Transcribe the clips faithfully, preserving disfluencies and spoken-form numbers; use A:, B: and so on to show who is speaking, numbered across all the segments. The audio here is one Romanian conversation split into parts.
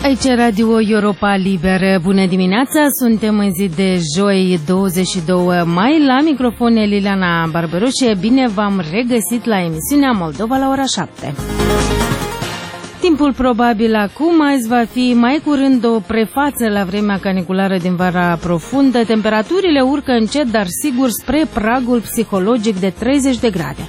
A: Aici Radio Europa Liberă. Bună dimineața, suntem în zi de joi douăzeci și doi mai. La microfon Liliana Barberoșe. Bine v-am regăsit la emisiunea Moldova la ora șapte. Timpul probabil acum, azi va fi mai curând o prefață la vremea caniculară din vara profundă. Temperaturile urcă încet, dar sigur spre pragul psihologic de treizeci de grade.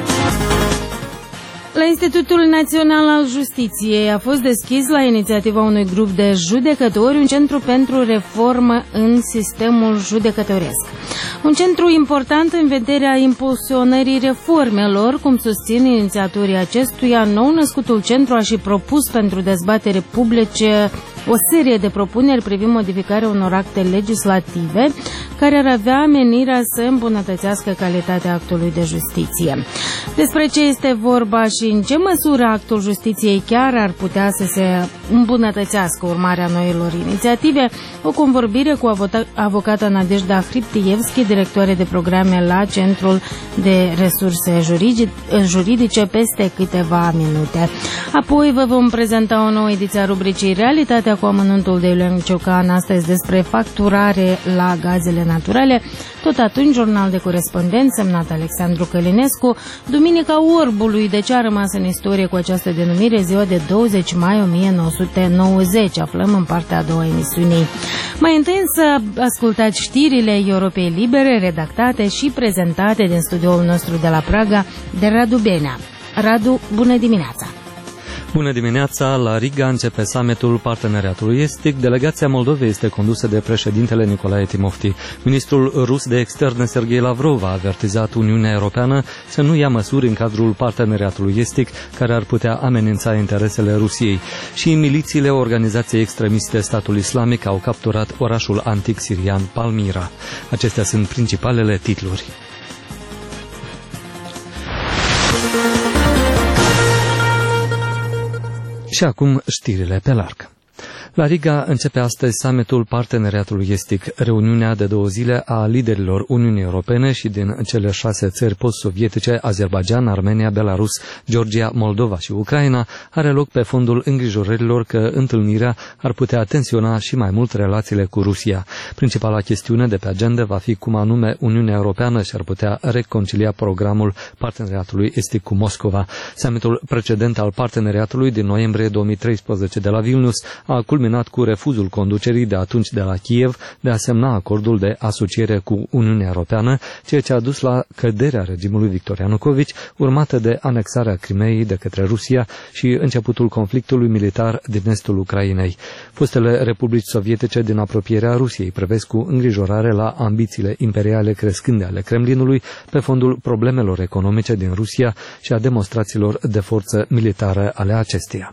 A: La Institutul Național al Justiției a fost deschis la inițiativa unui grup de judecători un centru pentru reformă în sistemul judecătoresc. Un centru important în vederea impulsionării reformelor, cum susțin inițiatorii acestuia. Nou născutul centru a și propus pentru dezbatere publice o serie de propuneri privind modificarea unor acte legislative care ar avea menirea să îmbunătățească calitatea actului de justiție. Despre ce este vorba și în ce măsură actul justiției chiar ar putea să se îmbunătățească urmarea noilor inițiative, o convorbire cu avocata Nadejda Hriptievski, directoare de programe la Centrul de Resurse Juridice, peste câteva minute. Apoi vă vom prezenta o nouă ediție a rubricii Realitatea cu amănuntul de Iulian Ciocan, astăzi despre facturare la gazele naturale. Tot atunci, jurnal de corespondent semnat Alexandru Călinescu. Duminica Orbului, de ce a rămas în istorie cu această denumire, ziua de douăzeci mai o mie nouă sute nouăzeci. Aflăm în partea a doua emisiunii. Mai întâi să ascultați știrile Europei Libere, redactate și prezentate din studioul nostru de la Praga de Radu Benea. Radu, bună dimineața!
B: Bună dimineața! La Riga începe summitul Parteneriatului Estic. Delegația Moldovei este condusă de președintele Nicolae Timofti. Ministrul rus de externe Sergei Lavrov a avertizat Uniunea Europeană să nu ia măsuri în cadrul Parteneriatului Estic care ar putea amenința interesele Rusiei. Și milițiile organizației extremiste Statul Islamic au capturat orașul antic sirian Palmira. Acestea sunt principalele titluri. Și acum știrile pe larg. La Riga începe astăzi summitul Parteneriatului Estic, reuniunea de două zile a liderilor Uniunii Europene și din cele șase țări post-sovietice, Azerbaidjan, Armenia, Belarus, Georgia, Moldova și Ucraina, are loc pe fondul îngrijorărilor că întâlnirea ar putea tensiona și mai mult relațiile cu Rusia. Principala chestiune de pe agenda va fi cum anume Uniunea Europeană și-ar putea reconcilia programul Parteneriatului Estic cu Moscova. Summitul precedent al Parteneriatului din noiembrie două mii treisprezece de la Vilnius a culminat cu refuzul conducerii de atunci de la Kiev de a semna acordul de asociere cu Uniunea Europeană, ceea ce a dus la căderea regimului Victor Ianukovici, urmată de anexarea Crimeei de către Rusia și începutul conflictului militar din estul Ucrainei. Fostele republici sovietice din apropierea Rusiei privesc cu îngrijorare la ambițiile imperiale crescânde ale Kremlinului pe fondul problemelor economice din Rusia și a demonstrațiilor de forță militară ale acesteia.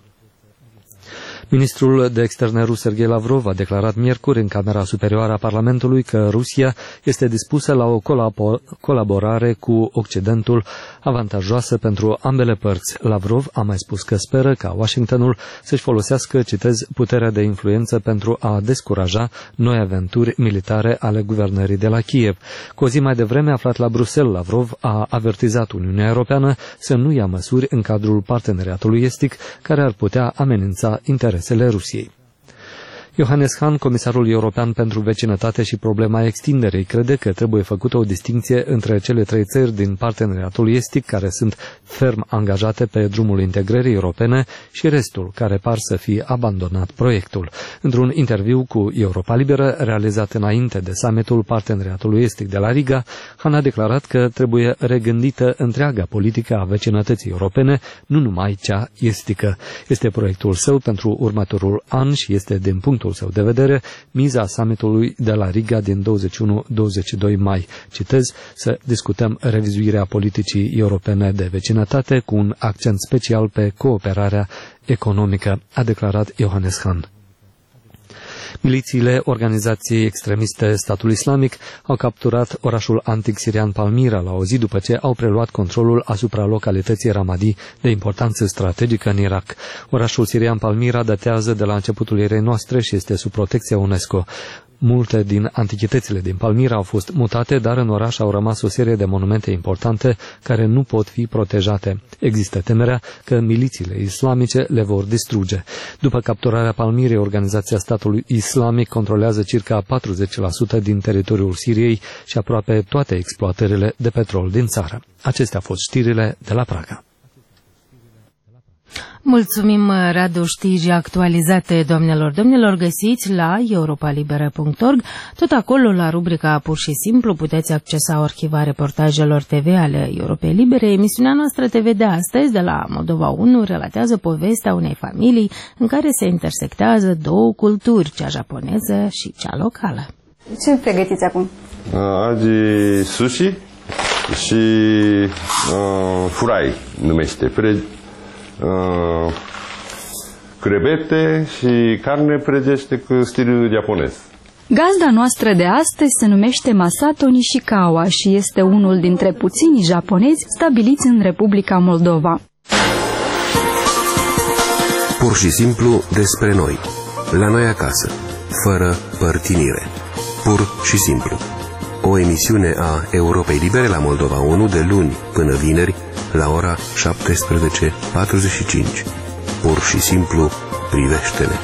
B: Ministrul de externe rus Sergei Lavrov a declarat miercuri în Camera Superioară a Parlamentului că Rusia este dispusă la o colaborare cu Occidentul avantajoasă pentru ambele părți. Lavrov a mai spus că speră ca Washingtonul să-și folosească, citez, puterea de influență pentru a descuraja noi aventuri militare ale guvernării de la Kiev. Cu o zi mai devreme, aflat la Bruxelles, Lavrov a avertizat Uniunea Europeană să nu ia măsuri în cadrul Parteneriatului Estic care ar putea amenința interesele Rusiei. Johannes Hahn, comisarul european pentru vecinătate și problema extinderei, crede că trebuie făcută o distinție între cele trei țări din Parteneriatul Estic care sunt ferm angajate pe drumul integrării europene și restul care par să fi abandonat proiectul. Într-un interviu cu Europa Liberă, realizat înainte de summitul Parteneriatului Estic de la Riga, Hahn a declarat că trebuie regândită întreaga politică a vecinătății europene, nu numai cea estică. Este proiectul său pentru următorul an și este, din punctul său de vedere, miza summitului de la Riga din douăzeci și unu douăzeci și doi mai. Citez, să discutăm revizuirea politicii europene de vecinătate cu un accent special pe cooperarea economică, a declarat Johannes Hahn. Milițiile organizației extremiste Statul Islamic au capturat orașul antic sirian Palmira la o zi după ce au preluat controlul asupra localității Ramadi de importanță strategică în Irak. Orașul sirian Palmira datează de la începutul erei noastre și este sub protecția UNESCO. Multe din antichitățile din Palmira au fost mutate, dar în oraș au rămas o serie de monumente importante care nu pot fi protejate. Există temerea că milițiile islamice le vor distruge. După capturarea Palmirei, Organizația Statului Islamic controlează circa patruzeci la sută din teritoriul Siriei și aproape toate exploatările de petrol din țară. Acestea au fost știrile de la Praga.
A: Mulțumim, Radu, știri actualizate, doamnelor. Domnilor, găsiți la europa libera punct org. Tot acolo, la rubrica Pur și Simplu, puteți accesa arhiva reportajelor T V ale Europei Libere. Emisiunea noastră T V de astăzi, de la Moldova unu, relatează povestea unei familii în care se intersectează două culturi, cea japoneză și cea locală.
C: Ce pregătiți acum?
D: Azi sushi și uh, furai numește. Pre Uh, crebete și carne prăjește cu stilul japonez.
C: Gazda noastră de astăzi se numește Masato Nishikawa și este unul dintre puținii japonezi stabiliți în Republica Moldova.
E: Pur și simplu despre noi, la noi acasă, fără părtinire. Pur și simplu. O emisiune a Europei Libere la Moldova unu de luni până vineri la ora șaptesprezece patruzeci și cinci. Pur și simplu, privește-ne.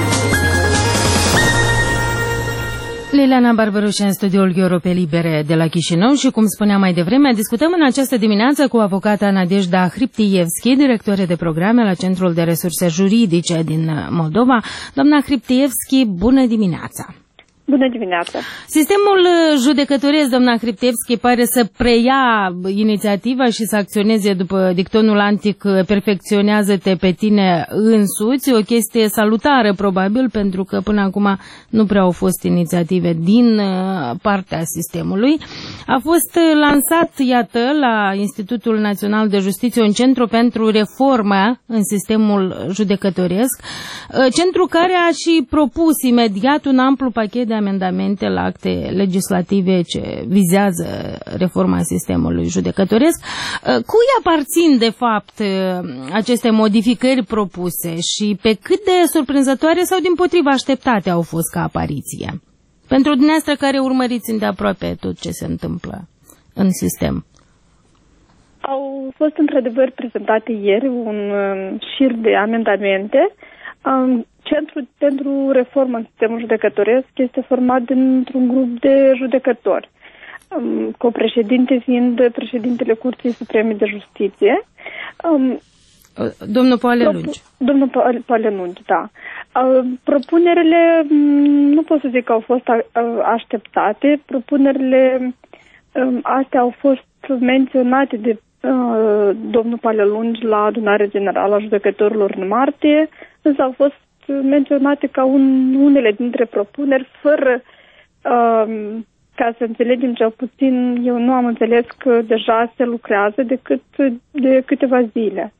A: Liliana Barbaroș în studioul Europei Libere de la Chișinău și, cum spuneam mai devreme, discutăm în această dimineață cu avocata Nadejda Hriptievski, directoare de programe la Centrul de Resurse Juridice din Moldova. Doamna Hriptievski, bună dimineața!
F: Bună dimineața!
A: Sistemul judecătoresc, doamna Hriptievski, pare să preia inițiativa și să acționeze după dictonul antic perfecționează-te pe tine însuți, o chestie salutară probabil, pentru că până acum nu prea au fost inițiative din partea sistemului. A fost lansat, iată, la Institutul Național de Justiție un centru pentru reformă în sistemul judecătoresc, centru care a și propus imediat un amplu pachet de amendamente la acte legislative ce vizează reforma sistemului judecătoresc. Cui aparțin, de fapt, aceste modificări propuse și pe cât de surprinzătoare sau dimpotrivă așteptate au fost ca apariție? Pentru dumneavoastră care urmăriți îndeaproape tot ce se întâmplă în sistem.
F: Au fost într-adevăr prezentate ieri un șir de amendamente. Centrul pentru reformă în sistemul judecătoresc este format dintr-un grup de judecători, copreședinte fiind președintele Curții Supreme de Justiție.
A: Domnul Poale-Lungi.
F: Domnul Poale-Lungi, da. Propunerile, nu pot să zic că au fost așteptate, propunerile astea au fost menționate de domnul Poale-Lungi la adunarea generală a judecătorilor în martie, însă au fost menționate ca un, unele dintre propuneri, fără um, ca să înțelegem cel puțin, eu nu am înțeles că deja se lucrează decât de câteva zile.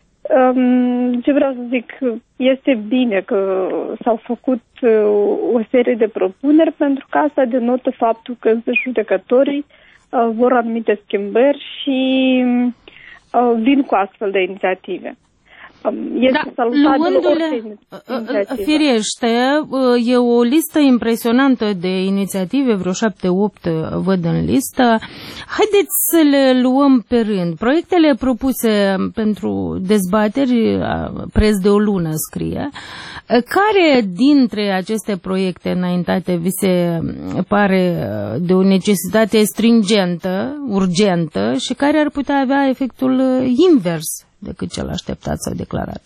F: Um, ce vreau să zic, este bine că s-au făcut uh, o serie de propuneri, pentru că asta denotă faptul că judecătorii uh, vor anumite schimbări și uh, vin cu astfel de inițiative. Este
A: da, luându-le, firește, e o listă impresionantă de inițiative, vreo șapte opt văd în listă. Haideți să le luăm pe rând. Proiectele propuse pentru dezbateri, preț de o lună scrie, care dintre aceste proiecte înaintate vi se pare de o necesitate stringentă, urgentă și care ar putea avea efectul invers decât cel așteptat sau declarat?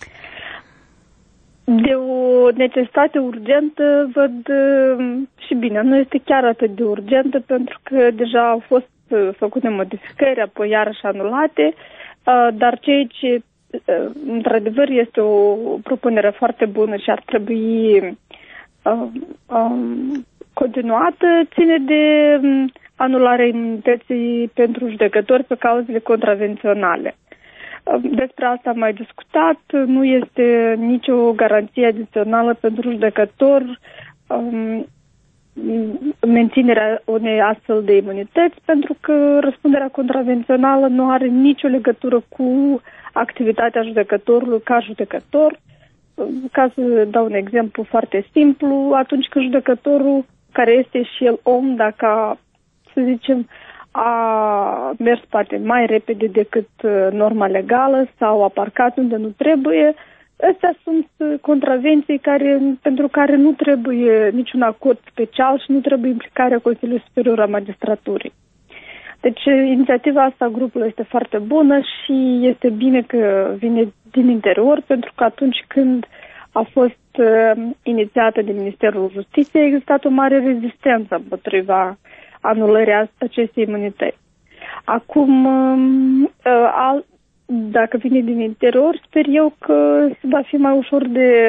F: De o necesitate urgentă văd și bine, nu este chiar atât de urgentă pentru că deja au fost făcute modificări, apoi iarăși anulate, dar ceea ce într-adevăr este o propunere foarte bună și ar trebui continuată, ține de anularea imunității pentru judecători pe cauzele contravenționale. Despre asta am mai discutat, nu este nicio garanție adițională pentru judecător um, menținerea unei astfel de imunități, pentru că răspunderea contravențională nu are nicio legătură cu activitatea judecătorului ca judecător. Ca să dau un exemplu foarte simplu, atunci când judecătorul, care este și el om, dacă, să zicem, a mers poate mai repede decât norma legală sau a parcat unde nu trebuie, astea sunt contravenții care, pentru care nu trebuie niciun acord special și nu trebuie implicarea Consiliului Superior a Magistraturii. Deci inițiativa asta a grupului este foarte bună și este bine că vine din interior, pentru că atunci când a fost uh, inițiată de Ministerul Justiției, a existat o mare rezistență împotriva anulării acestei imunități. Acum, uh, al, dacă vine din interior, sper eu că se va fi mai ușor de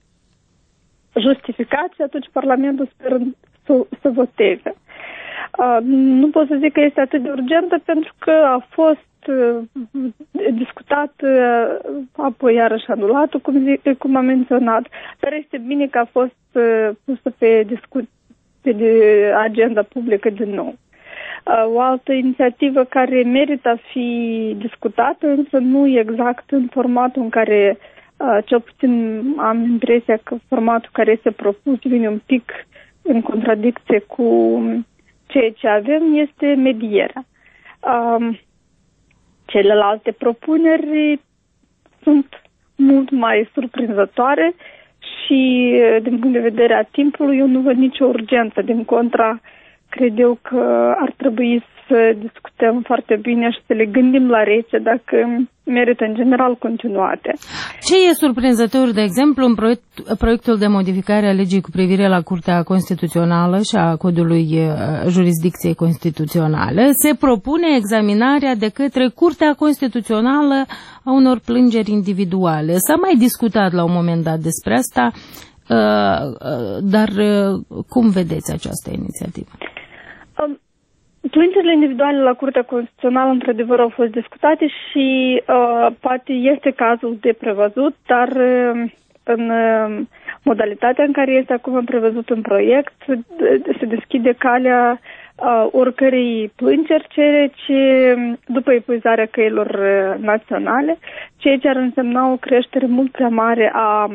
F: justificat și atunci Parlamentul speră să, să voteze. Uh, nu pot să zic că este atât de urgentă, pentru că a fost uh, discutat, uh, apoi iarăși anulat, cum, zic, cum am menționat, dar este bine că a fost uh, pusă pe, discu- pe de agenda publică din nou. Uh, o altă inițiativă care merită a fi discutată, însă nu exact în formatul în care, uh, cel puțin am impresia că formatul care este propus vine un pic în contradicție cu ceea ce avem, este medierea. Um, celelalte propuneri sunt mult mai surprinzătoare și, din punct de vedere a timpului, eu nu văd nicio urgență. Din contra, cred eu că ar trebui să discutăm foarte bine și să le gândim la rece dacă merită în general continuate.
A: Ce e surprinzător, de exemplu, în proiect, proiectul de modificare a legii cu privire la Curtea Constituțională și a codului jurisdicției constituționale, se propune examinarea de către Curtea Constituțională a unor plângeri individuale. S-a mai discutat la un moment dat despre asta, dar cum vedeți această inițiativă?
F: Um. Plângerile individuale la Curtea Constituțională, într-adevăr, au fost discutate și uh, poate este cazul de prevăzut, dar uh, în uh, modalitatea în care este acum prevăzut în proiect, se deschide calea uh, oricărei plângeri, ceea ce, după epuizarea căilor uh, naționale, ceea ce ar însemna o creștere mult prea mare a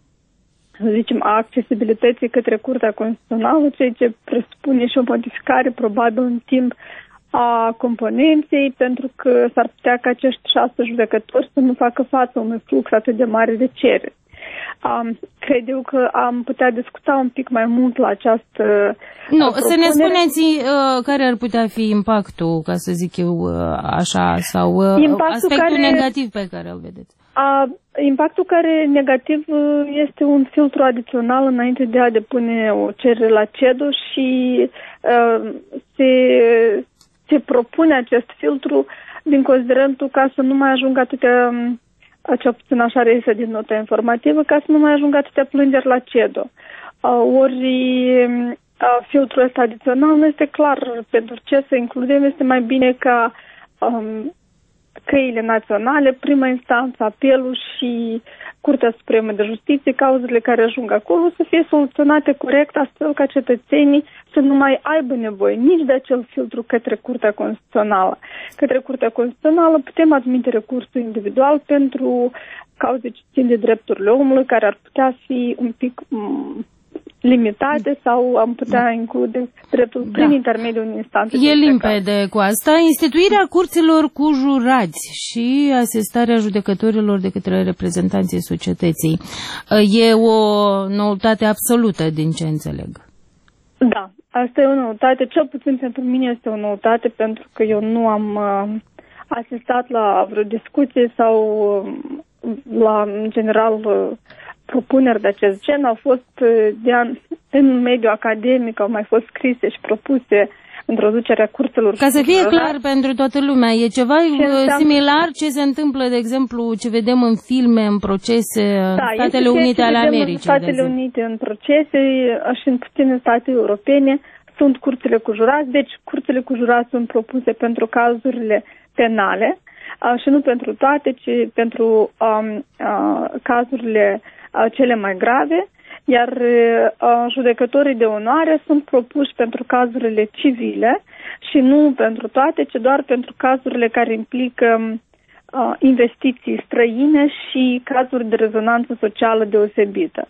F: să zicem, a accesibilității către Curtea Constituțională, ceea ce presupune și o modificare probabil în timp a componenței, pentru că s-ar putea ca acești șase judecători să nu facă față unui flux atât de mare de cereri. Um, cred eu că am putea discuta un pic mai mult la această
A: Nu,
F: propunere.
A: Să ne spuneți uh, care ar putea fi impactul, ca să zic eu uh, așa, sau uh, aspectul care, negativ pe care îl vedeți.
F: Uh, impactul care negativ este un filtru adițional înainte de a depune o cerere la C E D O și uh, se, se propune acest filtru din considerentul ca să nu mai ajungă atâtea, cel puțin așa reiese din nota informativă, ca să nu mai ajungă atâtea plângeri la C E D O. Uh, ori uh, filtrul ăsta adițional nu este clar pentru ce să includem, este mai bine ca um, căile naționale, prima instanță, apelul și Curtea Supremă de Justiție, cauzele care ajung acolo să fie soluționate corect, astfel ca cetățenii să nu mai aibă nevoie nici de acel filtru către Curtea Constituțională. Către Curtea Constituțională putem admite recursul individual pentru cauze ce țin de drepturile omului, care ar putea fi un pic m- limitate sau am putea include dreptul da. prin intermediul unei instanțe.
A: E limpede cu asta. Instituirea curților cu jurați și asistarea judecătorilor de către reprezentanții societății e o noutate absolută din ce înțeleg.
F: Da, asta e o noutate. Cel puțin pentru mine este o noutate pentru că eu nu am uh, asistat la vreo discuție sau uh, la, în general, uh, propuneri de acest gen. Au fost de an, în mediul academic, au mai fost scrise și propuse introducerea curselor.
A: Ca să fie clar pentru toată lumea, e ceva ce similar ce se întâmplă, de exemplu, ce vedem în filme, în procese în da, Statele Unite ale Americii. În
F: Statele Unite în procese și în puține state europene sunt curțile cu jurați, deci curțile cu jurați sunt propuse pentru cazurile penale și nu pentru toate, ci pentru um, uh, cazurile cele mai grave, iar uh, judecătorii de onoare sunt propuși pentru cazurile civile și nu pentru toate, ci doar pentru cazurile care implică uh, investiții străine și cazuri de rezonanță socială deosebită.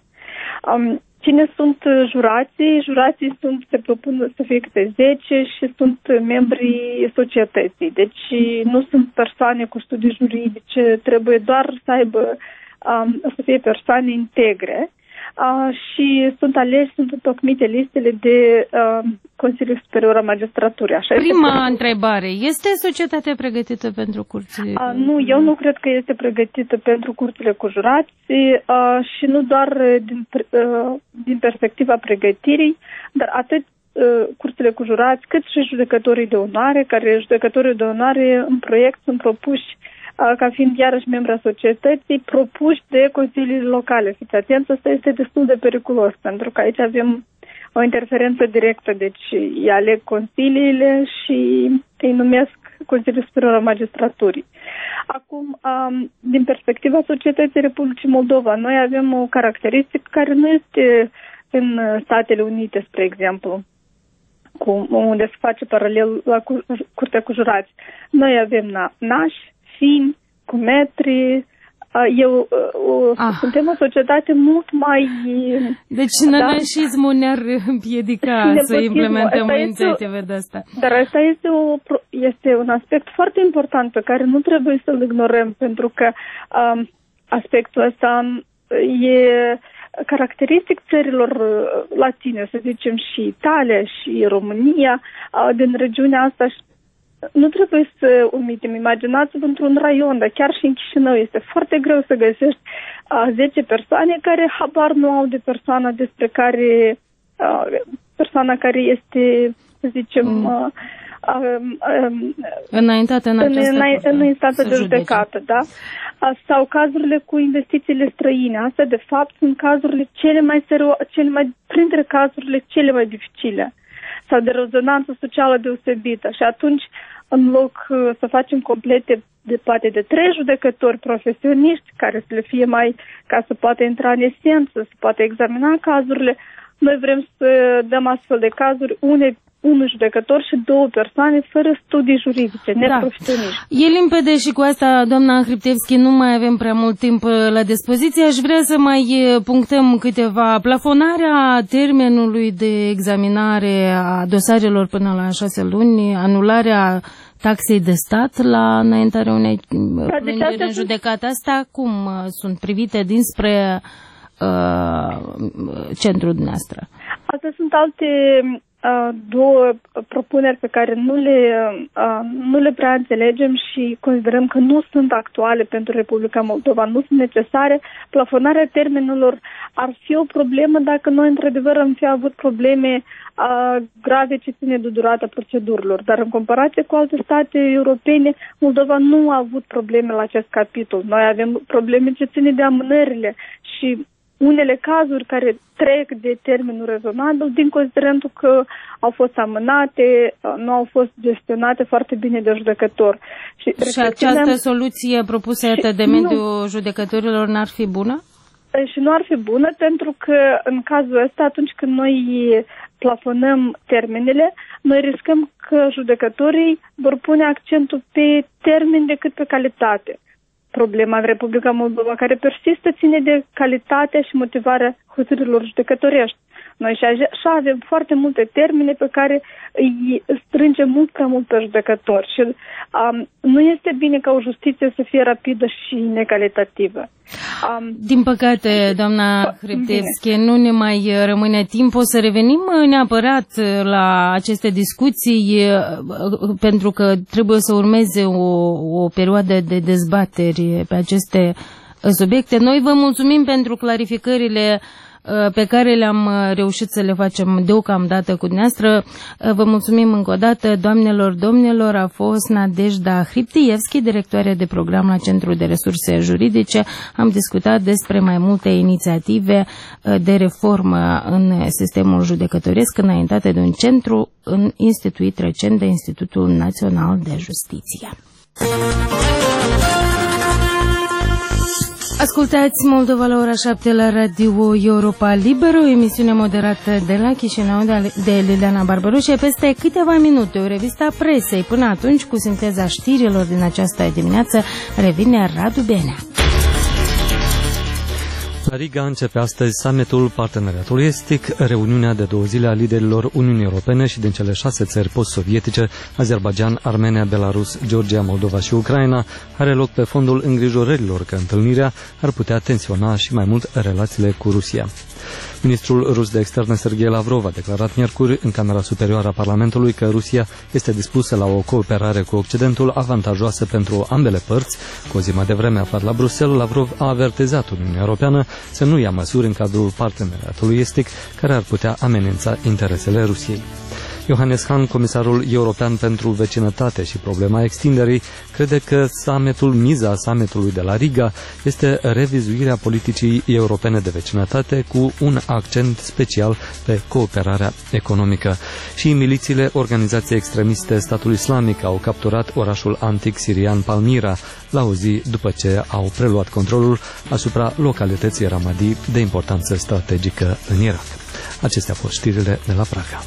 F: Um, Cine sunt jurații? Jurații sunt, se propun să fie câte zece și sunt membrii societății. Deci nu sunt persoane cu studii juridice, trebuie doar să aibă, um, să fie persoane integre. Uh, și sunt aleși, sunt întocmite listele de uh, Consiliul Superior al Magistraturii. Așa
A: Prima
F: este
A: întrebare. Este societatea pregătită pentru curțile?
F: Uh, nu, eu nu cred că este pregătită pentru curțile cu jurați uh, și nu doar din, uh, din perspectiva pregătirii, dar atât uh, curțile cu jurați, cât și judecătorii de onoare, care judecătorii de onoare în proiect sunt propuși ca fiind iarăși membri a societății, propuși de consiliile locale. Fiți atenți, asta este destul de periculos, pentru că aici avem o interferență directă, deci îi aleg consiliile și îi numesc Consiliul Superior al Magistraturii. Acum, din perspectiva societății Republicii Moldova, noi avem o caracteristică care nu este în Statele Unite, spre exemplu, cu, unde se face paralel la Curtea cu Jurați. Noi avem nași, fini, cu metri. Eu,
A: ah.
F: suntem o societate mult mai...
A: Deci nănașismul ne-ar împiedica să implementăm o inițiativă de asta.
F: Dar asta este, o, este un aspect foarte important pe care nu trebuie să-l ignorăm, pentru că um, aspectul ăsta e caracteristic țărilor latine, să zicem și Italia și România, din regiunea asta. Nu trebuie să omitem. Imaginați-vă într-un raion, dar chiar și în Chișinău este foarte greu să găsești uh, zece persoane care habar nu au de persoana despre care uh, persoana care este, să zicem, mm. uh, uh, uh,
A: înaintată în această
F: în, în instanță de judecată, da? Uh, sau cazurile cu investițiile străine. Astea, de fapt, sunt cazurile cele mai serio- cele mai, printre cazurile cele mai dificile sau de rezonanță socială deosebită. Și atunci, în loc uh, să facem complete de poate de trei judecători profesioniști care să le fie mai, ca să poată intra în esență, să poată examina cazurile, noi vrem să dăm astfel de cazuri une, unul judecător și două persoane fără studii juridice, neprofesioniști.
A: Da. E limpede și cu asta, doamna Hriptevski, nu mai avem prea mult timp la dispoziție. Aș vrea să mai punctăm câteva. Plafonarea termenului de examinare a dosarelor până la șase luni, anularea taxei de stat la înaintarea unei
F: da,
A: plângeri deci în judecată. Asta cum sunt privite dinspre uh, centrul dumneavoastră?
F: Astea sunt alte uh, două propuneri pe care nu le, uh, nu le prea înțelegem și considerăm că nu sunt actuale pentru Republica Moldova, nu sunt necesare. Plafonarea termenelor ar fi o problemă dacă noi într-adevăr am fi avut probleme uh, grave ce ține de durata procedurilor. Dar în comparație cu alte state europene, Moldova nu a avut probleme la acest capitol. Noi avem probleme ce ține de amânările și unele cazuri care trec de termenul rezonabil din considerentul că au fost amânate, nu au fost gestionate foarte bine de judecător.
A: Și, și această soluție propusă de mediul judecătorilor n-ar fi bună?
F: Și nu ar fi bună pentru că în cazul ăsta, atunci când noi plafonăm termenele, noi riscăm că judecătorii vor pune accentul pe termen decât pe calitate. Problema în Republica Moldova care persistă ține de calitatea și motivarea hotărârilor judecătorești. Noi și așa avem foarte multe termene pe care îi strângem mult prea mult pe judecători și um, nu este bine ca o justiție să fie rapidă și necalitativă. Um,
A: Din păcate, doamna Hriptevski, nu ne mai rămâne timp. O să revenim neapărat la aceste discuții pentru că trebuie să urmeze o, o perioadă de dezbateri pe aceste subiecte. Noi vă mulțumim pentru clarificările pe care le-am reușit să le facem deocamdată cu dumneavoastră. Vă mulțumim încă o dată, doamnelor, domnilor. A fost Nadejda Hriptievski, directoare de program la Centrul de Resurse Juridice. Am discutat despre mai multe inițiative de reformă în sistemul judecătoresc înaintate de un centru instituit recent de Institutul Național de Justiție. Ascultați Moldova la ora șapte la Radio Europa Liberă, o emisiune moderată de la Chișinău de Liliana Barbaroșe. Peste câteva minute, o revistă a presei. Până atunci, cu sinteza știrilor din această dimineață, revine Radu Benea.
B: La Riga începe astăzi summitul Parteneriatului Estic, reuniunea de două zile a liderilor Uniunii Europene și din cele șase țări post-sovietice, Azerbaijan, Armenia, Belarus, Georgia, Moldova și Ucraina, are loc pe fondul îngrijorărilor că întâlnirea ar putea tensiona și mai mult relațiile cu Rusia. Ministrul rus de externe Sergei Lavrov a declarat miercuri în Camera Superioară a Parlamentului că Rusia este dispusă la o cooperare cu Occidentul avantajoasă pentru ambele părți. Cu o zi mai devreme aflat la Bruxelles, Lavrov a avertizat Uniunea Europeană să nu ia măsuri în cadrul parteneriatului estic care ar putea amenința interesele Rusiei. Johannes Hahn, comisarul european pentru vecinătate și problema extinderii, crede că summitul, miza summitului de la Riga este revizuirea politicii europene de vecinătate cu un accent special pe cooperarea economică. Și milițiile organizației extremiste Statul Islamic au capturat orașul antic sirian Palmira la o zi după ce au preluat controlul asupra localității Ramadi de importanță strategică în Irak. Acestea au fost știrile de la Praga.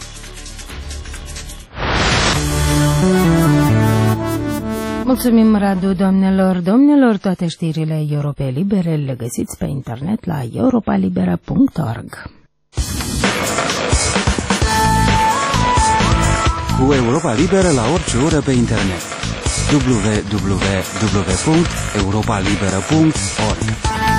A: Mulțumim, Radu, doamnelor, domnilor. Toate știrile Europei Libere le găsiți pe internet la europa libera punct org.
G: Cu Europa Liberă la orice oră pe internet. w w w punct europa libera punct org.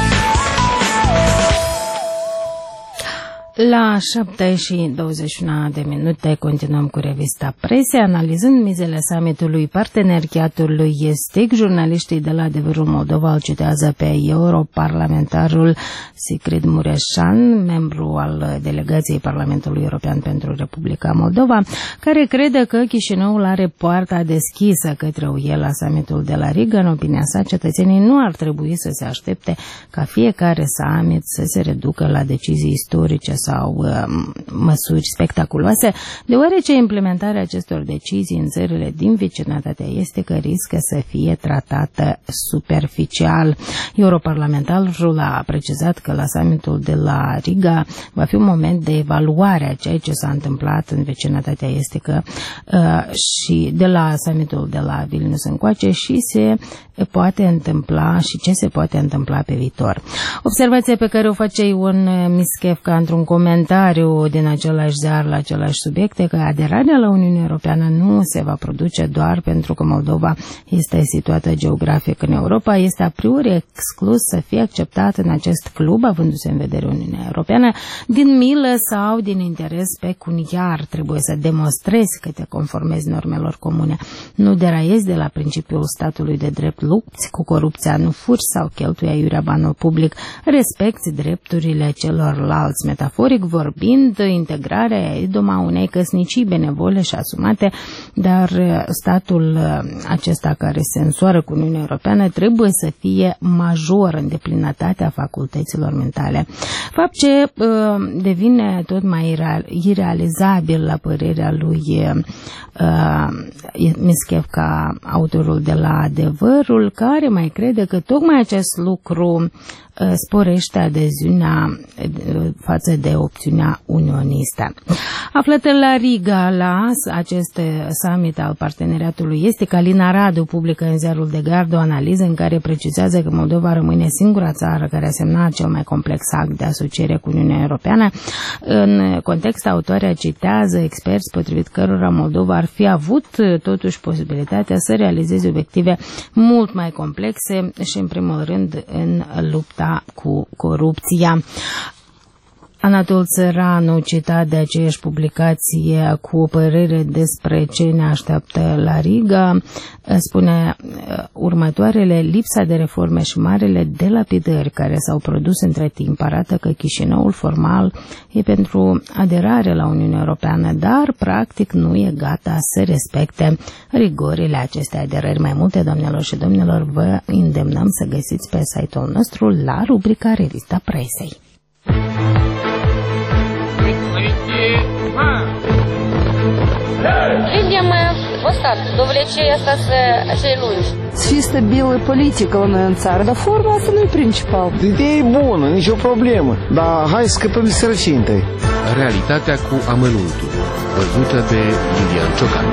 A: La șapte și douăzeci și unu de minute continuăm cu revista presei, analizând mizele summitului Parteneriatului Estic. Jurnaliștii de la Adevărul Moldova îl citează pe europarlamentarul Sigrid Mureșan, membru al delegației Parlamentului European pentru Republica Moldova, care crede că Chișinăul are poarta deschisă către U E la summitul de la Riga. În opinia sa, cetățenii nu ar trebui să se aștepte ca fiecare summit să se reducă la decizii istorice sau uh, măsuri spectaculoase, deoarece implementarea acestor decizii în țările din vecinătatea estică riscă să fie tratată superficial. Europarlamentarul a precizat că la summitul de la Riga va fi un moment de evaluare a ceea ce s-a întâmplat în vecinătatea estică uh, și de la summitul de la Vilnius încoace și se poate întâmpla și ce se poate întâmpla pe viitor. Observația pe care o face Ion Mischevca într-un comentariu din același ziar la același subiect, că aderarea la Uniunea Europeană nu se va produce doar pentru că Moldova este situată geografic în Europa, este a priori exclus să fie acceptat în acest club, avându-se în vedere Uniunea Europeană, din milă sau din interes pecuniar. Trebuie să demonstrezi că te conformezi normelor comune. Nu deraiezi de la principiul statului de drept, lupți cu corupția, nu furi sau cheltui aiurea banul public, respecti drepturile celorlalți. Metaforic vorbind, integrarea e idoma unei căsnicii benevole și asumate, dar statul acesta care se însoară cu Uniunea Europeană trebuie să fie major în deplinătatea facultăților mentale. Fapt ce uh, devine tot mai irealizabil la părerea lui uh, Mischevca, autorul de la Adevărul, care mai crede că tocmai acest lucru sporește adeziunea față de opțiunea unionistă. Aflată la Riga, la acest summit al parteneriatului estic, Alina Radu publică în ziarul de Gard o analiză în care precizează că Moldova rămâne singura țară care a semnat cel mai complex act de asociere cu Uniunea Europeană. În context, autoarea citează experți potrivit cărora Moldova ar fi avut totuși posibilitatea să realizeze obiective mult mai complexe și, în primul rând, în lupta cu corupția. Anatol Țăranu, citat de aceeași publicație cu o părere despre ce ne așteaptă la Riga, spune următoarele: lipsa de reforme și marele delapidări care s-au produs între timp arată că Chișinăul formal e pentru aderare la Uniunea Europeană, dar practic nu e gata să respecte rigorile acestei aderări. Mai multe, doamnelor și domnilor, vă îndemnăm să găsiți pe site-ul nostru la rubrica Revista Presei.
H: Видим мы postat, dovlecei asta să lungi.
I: Să fie stabilă politică la noi în țară, dar forma asta nu e principal.
J: Ideea e bună, nicio problemă, dar hai să scăpăm de sărăcie întâi.
E: Realitatea cu amănuntul, văzută de Iulian Ciocan.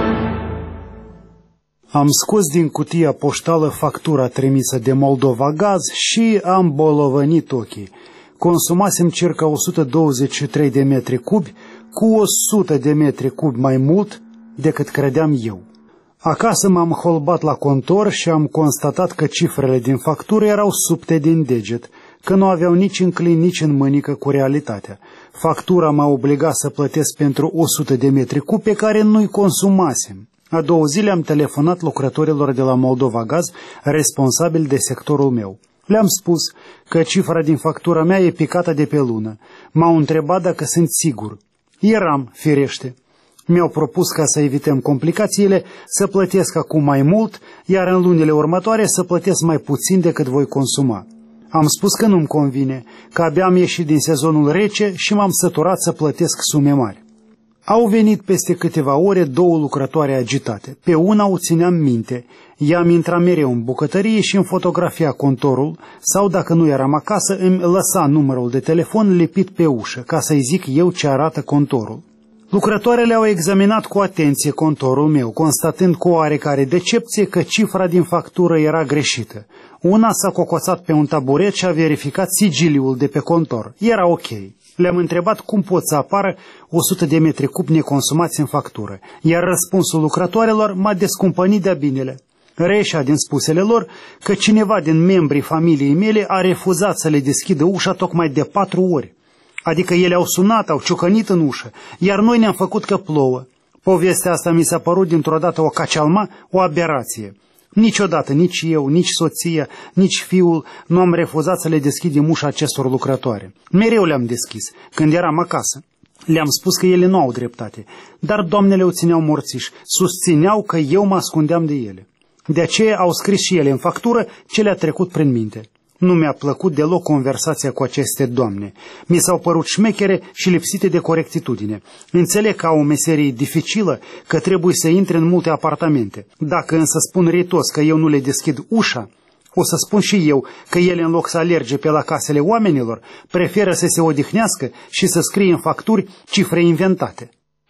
K: Am scos din cutia poștală factura trimisă de Moldova Gaz și am bolovănit ochii. Consumasem circa o sută douăzeci și trei de metri cubi, cu o sută de metri cubi mai mult decât credeam eu. Acasă m-am holbat la contor și am constatat că cifrele din factură erau subte din deget, că nu aveau nici în clin, nici în mânică cu realitatea. Factura m-a obligat să plătesc pentru o sută de metri cubi pe care nu-i consumasem. A două zile am telefonat lucrătorilor de la Moldova Gaz, responsabili de sectorul meu. Le-am spus că cifra din factura mea e picată de pe lună. M-au întrebat dacă sunt sigur. Eram, firește. Mi-au propus, ca să evităm complicațiile, să plătesc acum mai mult, iar în lunile următoare să plătesc mai puțin decât voi consuma. Am spus că nu-mi convine, că abia am ieșit din sezonul rece și m-am săturat să plătesc sume mari. Au venit peste câteva ore două lucrătoare agitate. Pe una o țineam minte. Ea îmi intra mereu în bucătărie și îmi fotografia contorul, sau dacă nu eram acasă, îmi lăsa numărul de telefon lipit pe ușă, ca să-i zic eu ce arată contorul. Lucrătoarele au examinat cu atenție contorul meu, constatând cu oarecare decepție că cifra din factură era greșită. Una s-a cocoțat pe un taburet și a verificat sigiliul de pe contor. Era ok. Le-am întrebat cum pot să apară o sută de metri cubi neconsumați în factură, iar răspunsul lucrătoarelor m-a descumpănit de-a binele. Reșea din spusele lor că cineva din membrii familiei mele a refuzat să le deschidă ușa tocmai de patru ori. Adică ele au sunat, au ciocănit în ușă, iar noi ne-am făcut că plouă. Povestea asta mi s-a părut dintr-o dată o cacealma, o aberație. Niciodată, nici eu, nici soția, nici fiul nu am refuzat să le deschidem ușa acestor lucrătoare. Mereu le-am deschis, când eram acasă. Le-am spus că ele nu au dreptate, dar doamnele o țineau morțiși, susțineau că eu mă ascundeam de ele. De aceea au scris și ele în factură ce le-a trecut prin minte. Nu mi-a plăcut deloc conversația cu aceste doamne. Mi s-au părut șmechere și lipsite de corectitudine. Înțeleg că au o meserie dificilă, că trebuie să intre în multe apartamente. Dacă însă spun ritos că eu nu le deschid ușa, o să spun și eu că ele, în loc să alerge pe la casele oamenilor, preferă să se odihnească și să scrie în facturi cifre inventate.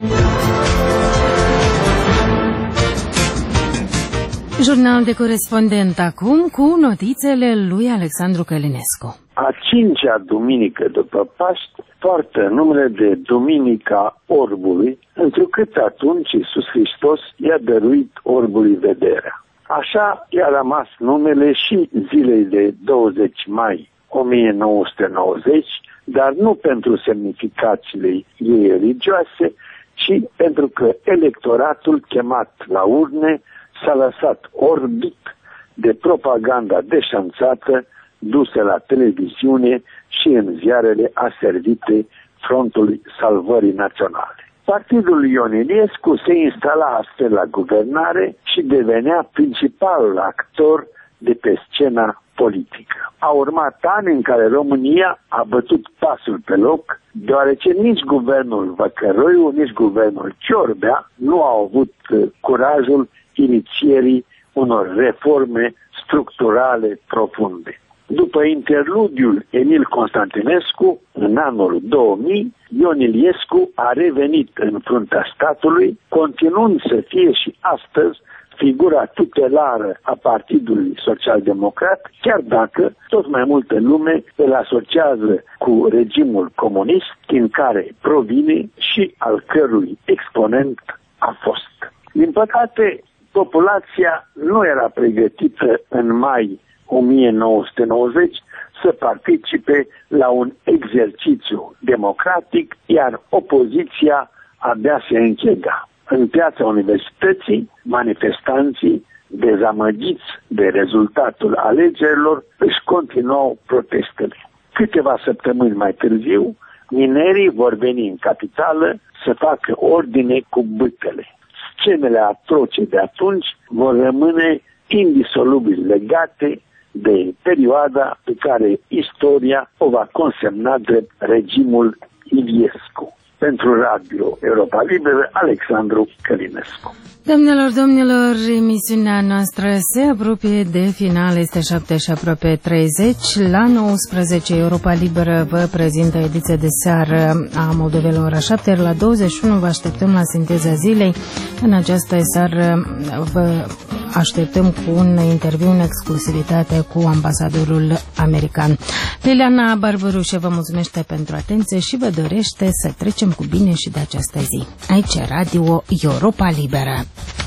A: Jurnal de corespondent acum cu notițele lui Alexandru Călinescu.
L: A cincea duminică după Paști poartă numele de Duminica Orbului, întrucât atunci Iisus Hristos i-a dăruit orbului vederea. Așa i-a rămas numele și zilei de douăzeci mai o mie nouă sute nouăzeci, dar nu pentru semnificațiile ei religioase, ci pentru că electoratul chemat la urne s-a lăsat orbit de propaganda deșanțată dusă la televiziune și în ziarele aservite Frontului Salvării Naționale. Partidul Ion Iliescu se instala astfel la guvernare și devenea principalul actor de pe scena politică. A urmat ani în care România a bătut pasul pe loc, deoarece nici guvernul Văcăroiu, nici guvernul Ciorbea nu au avut curajul inițierii unor reforme structurale profunde. După interludiul Emil Constantinescu, în anul două mii, Ion Iliescu a revenit în fruntea statului, continuând să fie și astăzi figura tutelară a Partidului Social-Democrat, chiar dacă tot mai multă lume îl asociază cu regimul comunist, din care provine și al cărui exponent a fost. Din păcate, populația nu era pregătită în mai o mie nouă sute nouăzeci să participe la un exercițiu democratic, iar opoziția abia se închega. În piața universității, manifestanții, dezamăgiți de rezultatul alegerilor, își continuau protestele. Câteva săptămâni mai târziu, minerii vor veni în capitală să facă ordine cu bâtele. Scenele atroce de atunci vor rămâne indisolubil legate de perioada pe care istoria o va consemna drept regimul Iliescu. Pentru Radio Europa Liberă, Alexandru Călinescu.
A: Doamnelor, domnilor, emisiunea noastră se apropie de final, este șapte și aproape treizeci. La nouăsprezece, Europa Liberă vă prezintă ediția de seară a Moldovei la ora șapte, iar la douăzeci și unu vă așteptăm la Sinteza Zilei. În această seară vă așteptăm cu un interviu în exclusivitate cu ambasadorul american. Liliana Barbarușe vă mulțumește pentru atenție și vă dorește să trecem cu bine și de această zi. Aici Radio Europa Liberă.